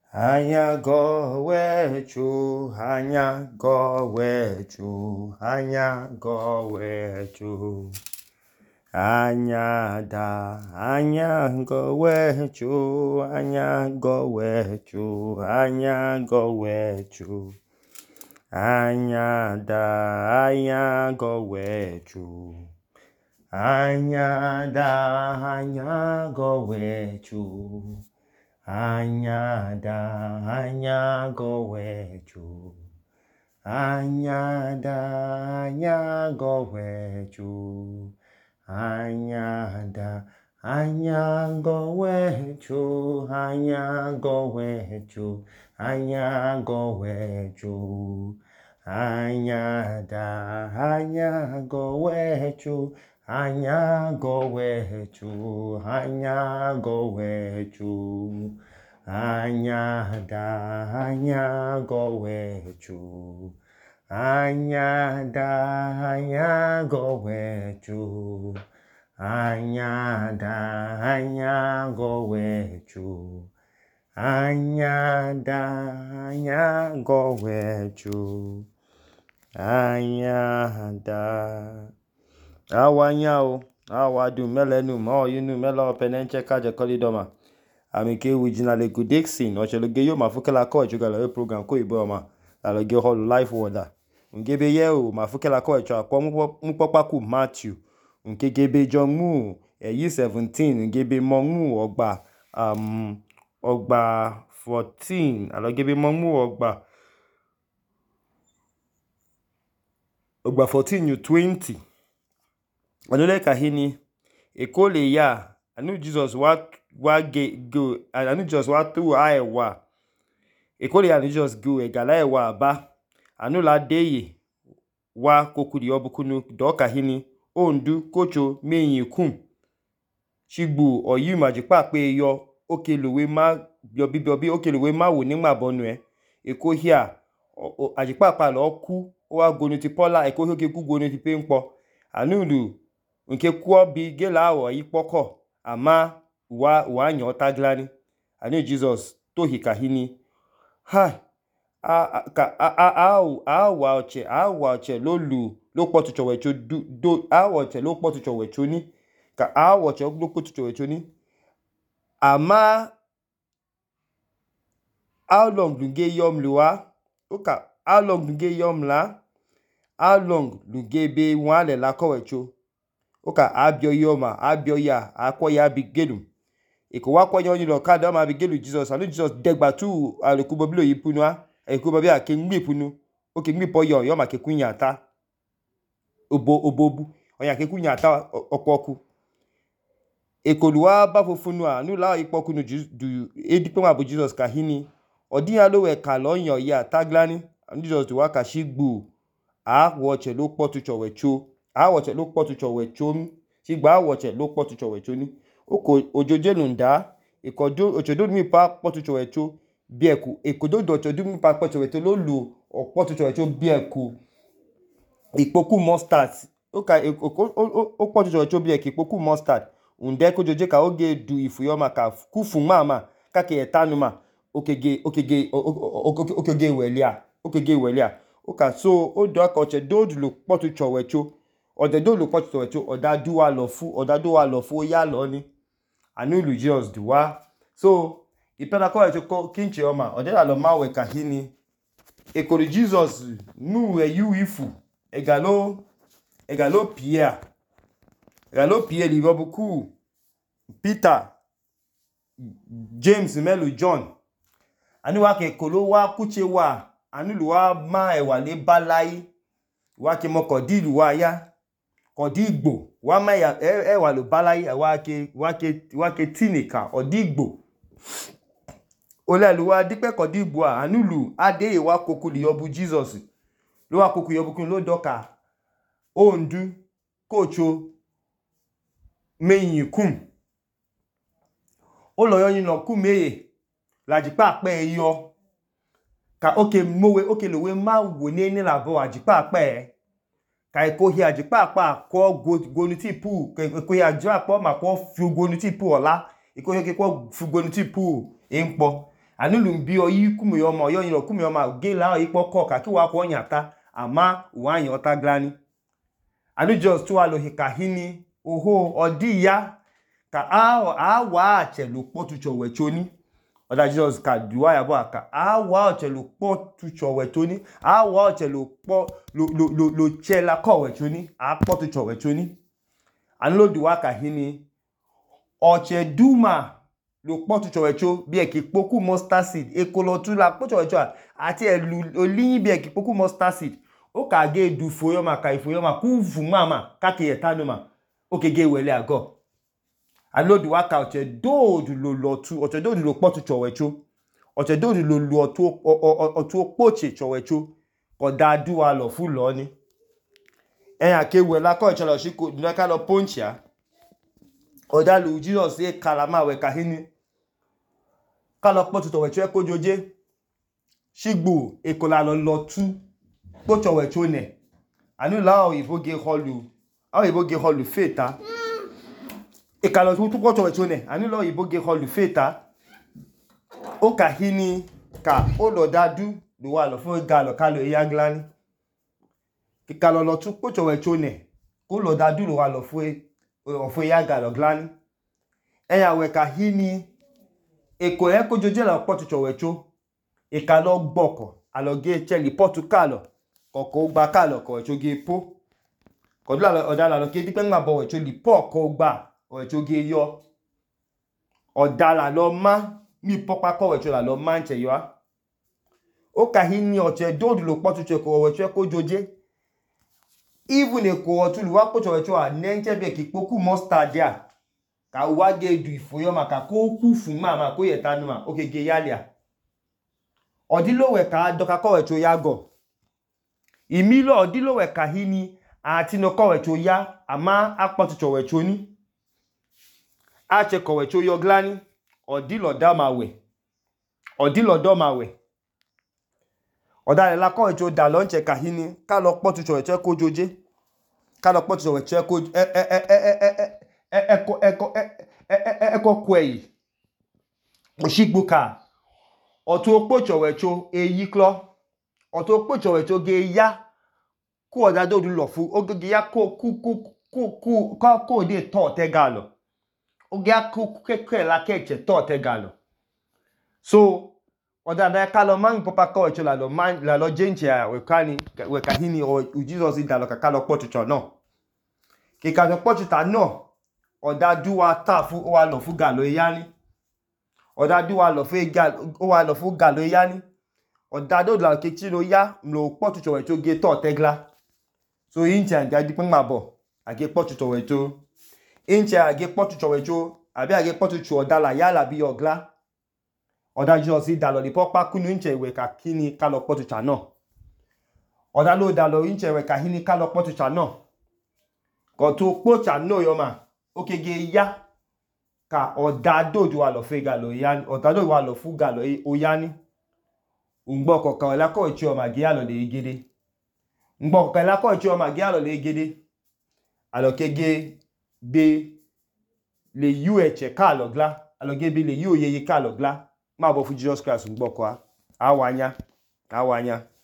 Anya gowechu, anya gowechu, anya gowechu. Anya da, anya gowechu, anya gowechu, anya gowechu. Anya da, anya gowechu. Anya da, anya gowechu. Anya da, anya gowechu. Anya da, anya gowechu. Anya da, anya gowechu. Anya gowechu. Anya gowechu. Anya da, anya gowechu. Anya gowechu, anya gowechu. Anya da, anya gowechu. Anya da, anya gowechu. Anya da, anya gowechu. Anya da, anya gowechu. Anya da. Awanya o, awadu melenu ma oyinu mela openenche kaje kolidoma. Amike wijinale gudexin ocheloge yo mafukela ko ejugala we program ko ibo ma. Aloge hall life order. Ngebe ye o mafukela ko echo akwa mpopaku Matthew. Ngebe John mu eyi 17 ngebe mongu ogba ogba 14 alogebe mongu ogba 14 20. Anole kahini ekole ya anu Jesus wa go anu Jesus wa tu aewa ekole ya anu Jesus go egala ewa ba anu la deye wa kokuri obukunu do kahini ondu kocho meyin kun shigbu oyi majipa pe yo okelowe ma biobi okelowe ma wo nigba bonu eko hia ajipa pa lo ku o wa gonu ti pola eko hoke ku gonu ti pe npo anu lu nke kwuo bi gela awo ikpoko ama wa anya otaglani ani Jesus tohi kahini ha wa oche lo potu chowecho do oche lo potu chowecho ni ka oche lo potu chowecho ni ama how long lunge yom luwa oka how long lunge yom la how long lunge be wale la kowecho oka abio yoma abio ya akoya bigelu iko wa koyo ni lo kada ma bigelu Jesus anu Jesus degba tu alekubo bilo yipunua ekubo bi ake ngmipunu oke ngmipo yo ma ke kunya ta obobu oya ke kunya ta opoku ekoluwa ba fofunu anu la ipoku nu du edipe ma bu Jesus kahini odiya lo we ka lo yan ya taglani anu Jesus du wa ka shigbu a woche lo potu chowecho awoche lo potu chowecho sigba awoche lo potu chowecho ni oko ojoje lunda ikodo ochodo mi pa potu chowecho bieku ikodo do ochodo mi pa potu chowecho lo lu potu chowecho bieku ipoku mustard oka o potu chowecho bieku ipoku mustard unde ko joje ka oge du ifuyoma ka kufu mama ka ke etanuma okege welia oka so odo aka oche do lu potu chowecho odedo lu potu chowecho odadu wa lo fu ya lo ni anu lu Jesus duwa so ipena ko echo kinche oma odela lo mawe kahini ekori Jesus nu yu ifu egalo Pierre libobuku Peter James melu John anu wa ke kolo wa kuche wa anu lu wa ma ewa le balai wa ke mo kodilu wa ya kodigbo wa ma ewa lo balai wa ke tinika odigbo olelu wa dipe kodigbo anu lu ade wa kokuli obu Jesus lo wa kokuli obu kun lo doka ondu kocho meyin kun oloyo yin lo ku meye lajipa pe yo ka oke mowe oke lowe ma wo ni labo ajipa pe ka eko hi ajipa pa ko gonu ti pu eko hi ajipa pa ma ko fi gonu ti pu ola eko hi ko fi gonu ti pu enpo anulumbi oyi kumiyoma oyo kumiyoma gela ipoko ka ki wa ko nyata ama wa yan ota glani anu just to alo hikahini oho odi ya ka a wa chelu potucho wechoni oda Jesus ka duwa ya bo aka a wa chelu potucho wechoni a wa chelu po lo chela ko wechoni a potucho wechoni anu lo duwa ka hini oche duma lo potucho wecho bi ekipoku mustard seed ekolotu la potucho wecho ati elu oliyin bi ekipoku mustard seed o ka ge du foyoma ka ifoyoma ku vumama ka ke etanuma o ke ge wele ago alodu wa ka oche dodu lo lotu oche dodu lo potucho wecho oche dodu lo lu otu opoche chowecho ko dadu wa lo fu lo ni eyan ke wela ko chelo shiko dun ka lo ponchia oda lu Jesus e kalama we kahini kalo potucho wecho e ko joje shigbo ekola lo lotu pocho wecho ne anu la oyibo ge holu feta e kalo tu pocho wecho ne anu la oyibo ge holu feta o kahini ka o lo dadu lo wa lo fo galo kalo yaglani ki kalo lo tu pocho wecho ne ko lo dadu lo wa lo fo yagalo glani eya we kahini eko e ko joje la pocho wecho e kalo gboko aloge cheli potu kalo koko gba kalo ko echoge po ko dula odala lo ke dipe ngba bo echoli po ko gba o echoge yo odala lo ma mi popa ko echola lo ma nche yo o kahini oche dodu lo potu che ko echo ko joje even e ko otulu wa pocho echo a nenche be ki poku mustard ya ka wa ge du ifoyo maka ko ku fun mama ko yetanu ma o ke ge yalia odilowe ka doka ko echo yago imilo odilowe kahini ati no kowecho ya ama akpotucho wecho ni ache kowecho yo glani odilo damawe odale la kowecho da lonche kahini ka lo potucho wecho ko joje ka lo potucho wecho ko eko kwei oshigbuka otu okpocho wecho eyiklo otu okpocho wecho ge ya ku oda dodu lo fu oge ya ko de to te galo oge ya ku ke la keche to te galo so oda da ka lo man popa ko echo la lo jenche we kahini o Jesus ida lo ka lo potucho no ki ka lo potuta no oda duwa ta fu o wa lo fu galo yani oda duwa lo fu galo o wa lo fu galo yani oda dodu la ke ti lo ya lo potucho we to ge to te gla so inche anga di pin mabo age potucho wecho inche age potucho wecho abi age potucho odala yala bi ogla oda Jesus idalo di popa kunu inche we ka kini ka lo potucha no oda lo dalo inche we ka hini ka lo potucha no ko to pocha no yo ma okege ya ka oda dodu wa lo fe galo yani oda dodu wa lo fu galo oyani ngbo ko kan la ko ichi o ma gi alo le igede ngbo kan la ko ichi o ma gi alo le igede alo kege be le yu eche ka lo gla alo ge be le yu oyeye ka lo gla ma bo fu Jesus Christ ngbo ko awanya